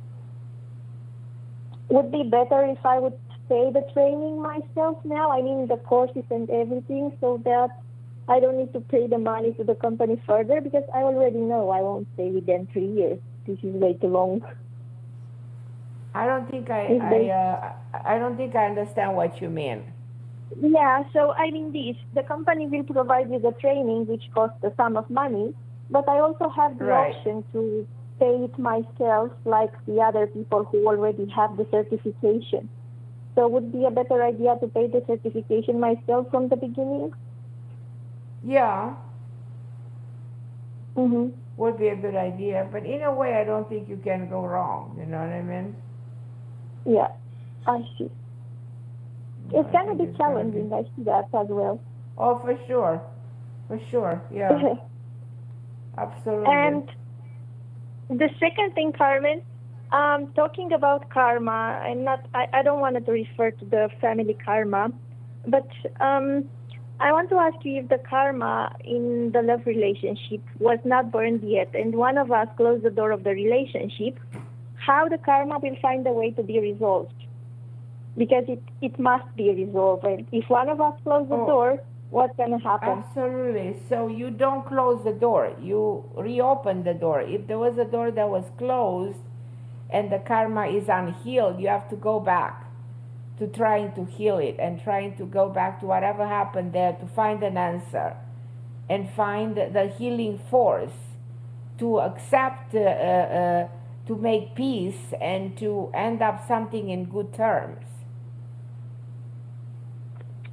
Would be better if I would pay the training myself now. I mean the courses and everything, so that I don't need to pay the money to the company further because I already know I won't stay with them three years. This is way too long. I don't think I If I they- uh, I don't think I understand what you mean. Yeah, so I mean this, the company will provide you the training which costs a sum of money, but I also have the Right. option to pay it myself like the other people who already have the certification. So would it be a better idea to pay the certification myself from the beginning? Yeah, Mm-hmm. would be a good idea, but in a way, I don't think you can go wrong. You know what I mean? Yeah, I see. I It's going to think be it's gonna challenging, I see that as well. Oh, for sure, for sure. Yeah, absolutely. And the second thing, Carmen, um, talking about karma, I'm not, I, I don't want to refer to the family karma, but um, I want to ask you if the karma in the love relationship was not burned yet, and one of us closed the door of the relationship, how the karma will find a way to be resolved. Because it, it must be resolved. And if one of us closes the Oh. door, what's going to happen? Absolutely. So you don't close the door. You reopen the door. If there was a door that was closed and the karma is unhealed, you have to go back to trying to heal it and trying to go back to whatever happened there to find an answer and find the healing force to accept, uh, uh, to make peace and to end up something in good terms.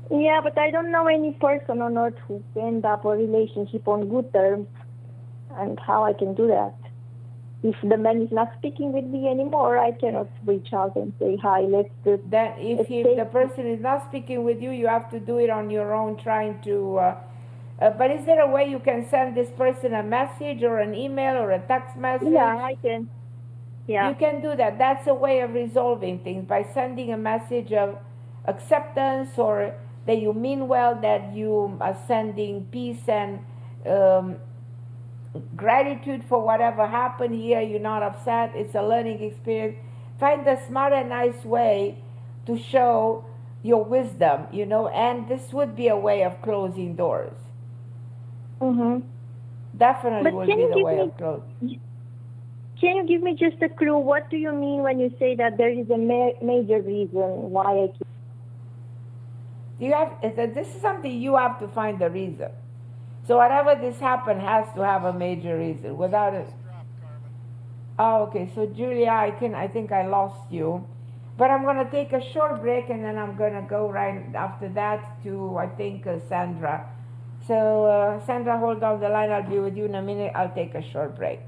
Yeah, but I don't know any person on earth who end up a relationship on good terms, and how I can do that. If the man is not speaking with me anymore, I cannot reach out and say, hi, let's do Then if he, the person is not speaking with you, you have to do it on your own, trying to... Uh, uh, but is there a way you can send this person a message or an email or a text message? Yeah, I can. Yeah. You can do that. That's a way of resolving things, by sending a message of acceptance, or that you mean well, that you are sending peace and um, gratitude for whatever happened here. You're not upset. It's a learning experience. Find a smart and nice way to show your wisdom, you know, and this would be a way of closing doors. Mm-hmm. Definitely But will can be you the give way me- of closing. Can you give me just a clue? What do you mean when you say that there is a ma- major reason why I keep... You have, this is something you have to find the reason. So whatever this happened has to have a major reason. Without it... Oh, okay. So Julia, I can, I think I lost you. But I'm going to take a short break, and then I'm going to go right after that to, I think, uh, Sandra. So uh, Sandra, hold on the line. I'll be with you in a minute. I'll take a short break.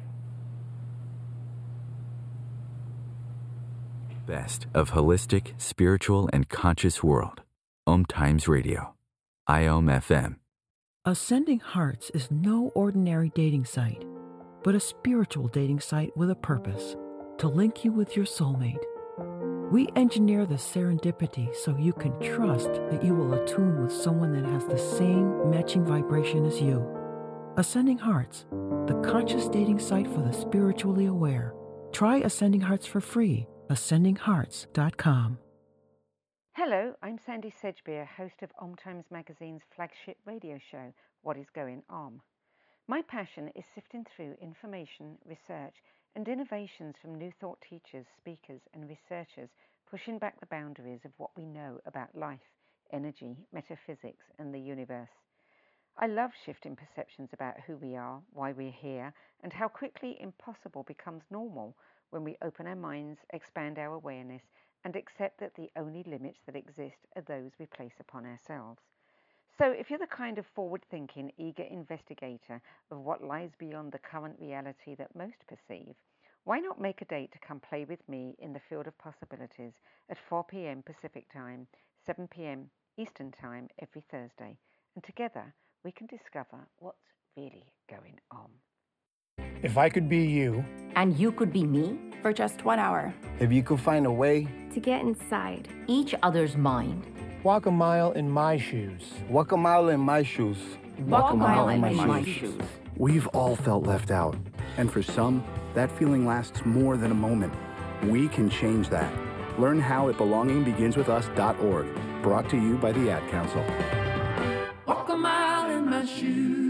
Best of holistic, spiritual, and conscious world. Om Times Radio. I O M F M. Ascending Hearts is no ordinary dating site, but a spiritual dating site with a purpose, to link you with your soulmate. We engineer the serendipity so you can trust that you will attune with someone that has the same matching vibration as you. Ascending Hearts, the conscious dating site for the spiritually aware. Try Ascending Hearts for free. ascending hearts dot com. Hello, I'm Sandy Sedgbeer, host of Om Times Magazine's flagship radio show, What is Going On. My passion is sifting through information, research, and innovations from new thought teachers, speakers, and researchers pushing back the boundaries of what we know about life, energy, metaphysics, and the universe. I love shifting perceptions about who we are, why we're here, and how quickly impossible becomes normal when we open our minds, expand our awareness, and accept that the only limits that exist are those we place upon ourselves. So if you're the kind of forward-thinking, eager investigator of what lies beyond the current reality that most perceive, why not make a date to come play with me in the field of possibilities at four p.m. Pacific Time, seven p.m. Eastern Time every Thursday, and together we can discover what's really going on. If I could be you, and you could be me, for just one hour. If you could find a way to get inside each other's mind. Walk a mile in my shoes. Walk a mile in my shoes. Walk, Walk a mile, mile in, in my, my shoes. shoes. We've all felt left out. And for some, that feeling lasts more than a moment. We can change that. Learn how at belonging begins with us dot org. Brought to you by the Ad Council. Walk a mile in my shoes.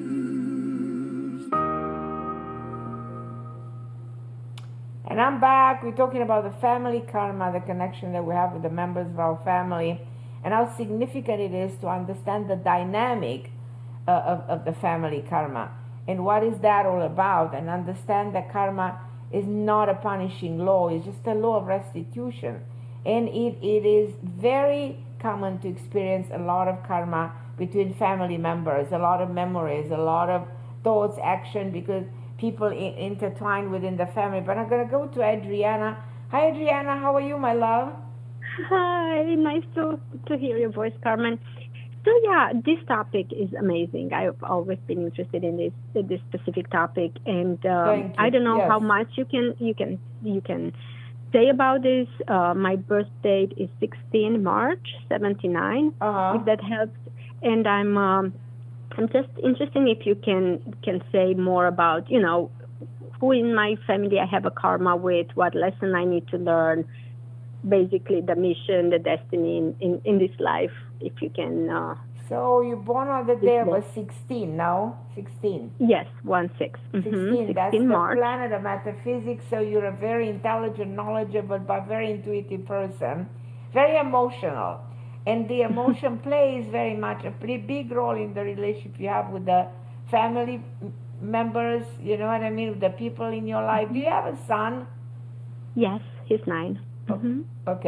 And I'm back. We're talking about the family karma, the connection that we have with the members of our family, and how significant it is to understand the dynamic uh, of, of the family karma. And what is that all about? And understand that karma is not a punishing law. It's just a law of restitution. And it, it is very common to experience a lot of karma between family members, a lot of memories, a lot of thoughts, action, because people in, intertwined within the family. But I'm going to go to Adriana. Hi, Adriana. How are you, my love? Hi. Nice to, to hear your voice, Carmen. So, yeah, this topic is amazing. I've always been interested in this in this specific topic. And um, I don't know yes. how much you can you can, you can say about this. Uh, my birth date is sixteen March seventy-nine, uh-huh. if that helps. And I'm... Um, I'm just interested if you can can say more about, you know, who in my family I have a karma with, what lesson I need to learn, basically the mission, the destiny in, in, in this life, if you can. Uh, so you're born on the day of a sixteen, no? sixteen? Yes, one six. Mm-hmm. sixteen, that's the March. planet of metaphysics, so you're a very intelligent, knowledgeable, but very intuitive person, very emotional. And the emotion plays very much a pretty big role in the relationship you have with the family members, you know what I mean, with the people in your life. Do you have a son? Yes, he's nine. Mm-hmm. Okay.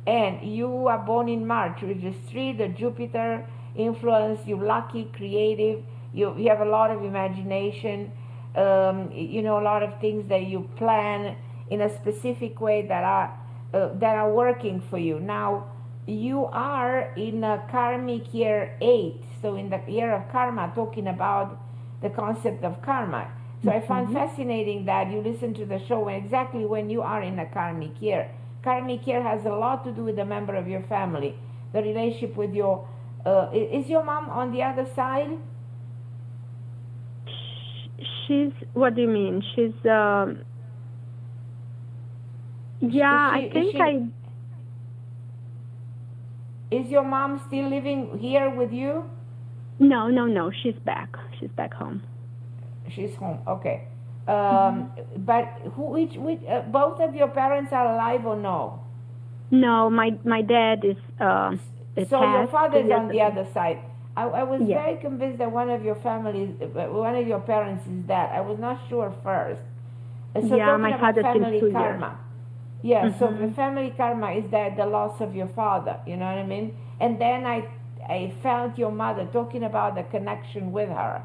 And you are born in March, which is three, the Jupiter influence. You're lucky, creative. You, you have a lot of imagination. Um, you know, a lot of things that you plan in a specific way that are uh, that are working for you. Now, you are in a karmic year eight, so in the year of karma, talking about the concept of karma. So I found mm-hmm. fascinating that you listen to the show when exactly when you are in a karmic year. Karmic year has a lot to do with a member of your family, the relationship with your. Uh, is your mom on the other side? She's. What do you mean? She's. Um, yeah, she, I think she, I. Is your mom still living here with you? No, no, no. She's back. She's back home. She's home. Okay. Um, mm-hmm. But who, which, which, uh, both of your parents are alive or no? No, my my dad is. Uh, so your father is on the other side. I, I was yeah. very convinced that one of your families, one of your parents is dead. I was not sure first. So yeah, my father family too, karma. Yeah, mm-hmm. so the family karma is that the loss of your father. You know what I mean? And then I I felt your mother talking about the connection with her.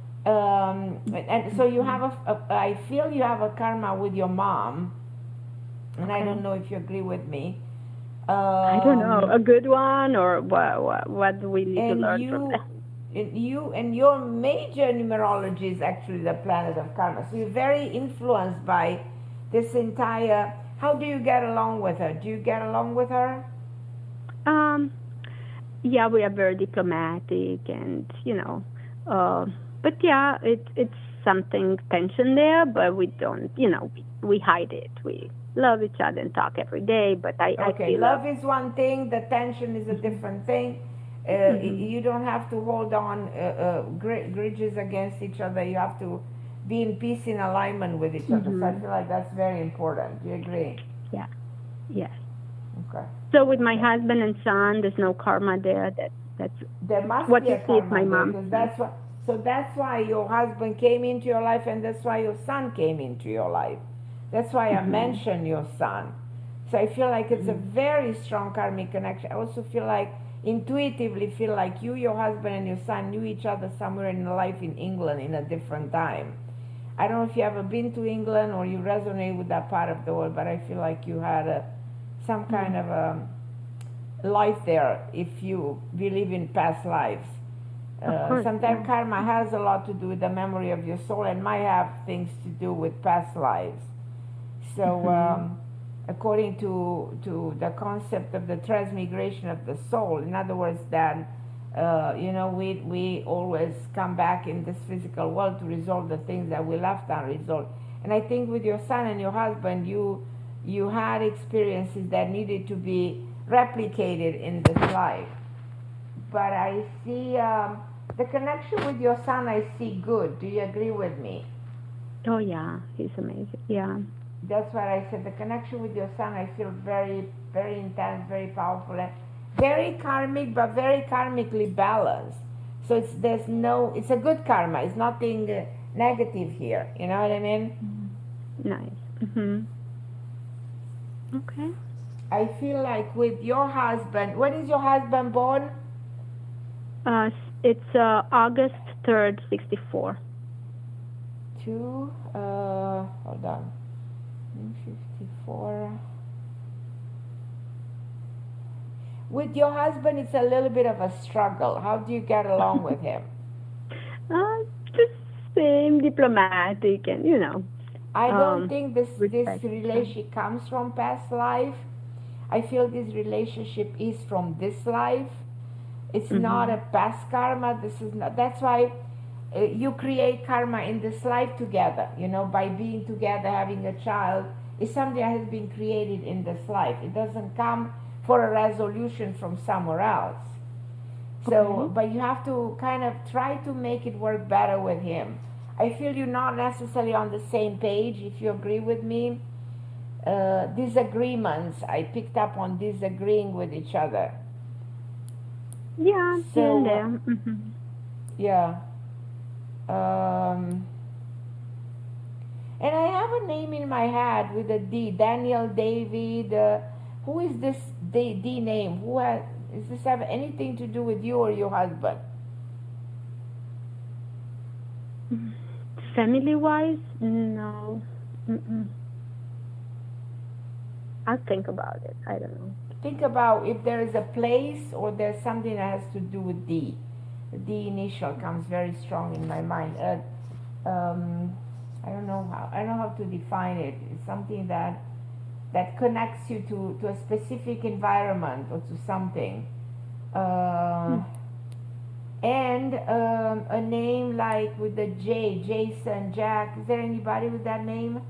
Um, and so you have a, a, I feel you have a karma with your mom, and I don't know if you agree with me. Um, I don't know, a good one, or what? What, what do we need to learn you, from that? And you and your major numerology is actually the planet of karma. So you're very influenced by this entire. How do you get along with her? Do you get along with her? Um, yeah, we are very diplomatic, and you know. Uh, But yeah, it, it's something tension there, but we don't, you know, we, we hide it. We love each other and talk every day, but I, okay, I feel love is one thing, the tension is a different thing. Uh, mm-hmm. You don't have to hold on uh, uh, grudges against each other. You have to be in peace, in alignment with each other. Mm-hmm. So I feel like that's very important. Do you agree? Yeah. Yes. Okay. So with my husband and son, there's no karma there. That that's there must what be you a see with my there, mom. Because that's what. So that's why your husband came into your life, and that's why your son came into your life. That's why mm-hmm. I mentioned your son. So I feel like it's mm-hmm. a very strong karmic connection. I also feel like, intuitively feel like you, your husband, and your son knew each other somewhere in life in England in a different time. I don't know if you ever been to England or you resonate with that part of the world, but I feel like you had a, some kind mm-hmm. of a life there if you believe in past lives. Uh, sometimes yeah. karma has a lot to do with the memory of your soul and might have things to do with past lives. So mm-hmm. um, according to, to the concept of the transmigration of the soul, in other words, that uh, you know, we, we always come back in this physical world to resolve the things that we left unresolved. And I think with your son and your husband, you, you had experiences that needed to be replicated in this life. But I see um, the connection with your son, I see good. Do you agree with me? Oh, yeah. He's amazing. Yeah. That's what I said. The connection with your son, I feel very, very intense, very powerful, and very karmic, but very karmically balanced. So it's there's no, it's a good karma. It's nothing uh, negative here. You know what I mean? Mm-hmm. Nice. Mm-hmm. Okay. I feel like with your husband, when is your husband born? Uh, it's uh, August third, sixty-four. Two, uh, hold on, fifty-four. With your husband, it's a little bit of a struggle. How do you get along with him? Uh, just same, diplomatic, and you know. I don't um, think this this relationship comes from past life. I feel this relationship is from this life. It's mm-hmm. not a past karma. This is not. That's why uh, you create karma in this life together. You know, by being together, having a child, is something that has been created in this life. It doesn't come for a resolution from somewhere else. So, okay. But you have to kind of try to make it work better with him. I feel you're not necessarily on the same page. If you agree with me, uh, disagreements. I picked up on disagreeing with each other. Yeah, so, here and there. Mm-hmm. Yeah. Um, and I have a name in my head with a D. Daniel, David. Uh, who is this the the name? Who has? Does this have anything to do with you or your husband? Family-wise, no. Mm-mm. I'll think about it. I don't know. Think about if there is a place or there's something that has to do with D. The D initial comes very strong in my mind. Uh, um, I don't know how. I don't know how to define it. It's something that that connects you to, to a specific environment or to something. Uh, hmm. And um, a name like with the J, Jason, Jack. Is there anybody with that name?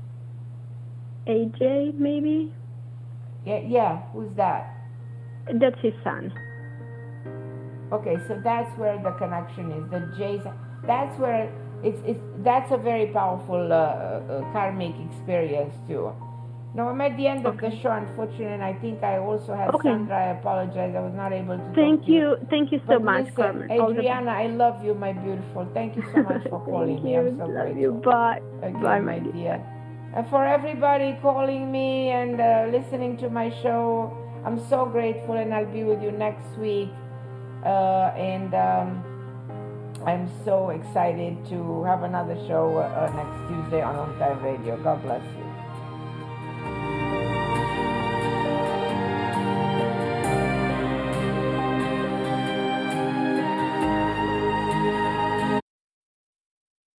A J, maybe? Yeah, yeah. Who's that? That's his son. Okay, so that's where the connection is. The J's. That's where it's. It's. That's a very powerful uh, uh, karmic experience too. No, I'm at the end of okay. the show, unfortunately, and I think I also had okay. Sandra. I apologize. I was not able to. Thank you. you. Thank you so but much, listen, Carmen. Adriana, I love you, my beautiful. Thank you so much for calling me. You. I'm so love grateful. You. Bye. Again, Bye, my dear. And for everybody calling me and uh, listening to my show, I'm so grateful, and I'll be with you next week. Uh, and um, I'm so excited to have another show uh, next Tuesday on On Time Radio. God bless you.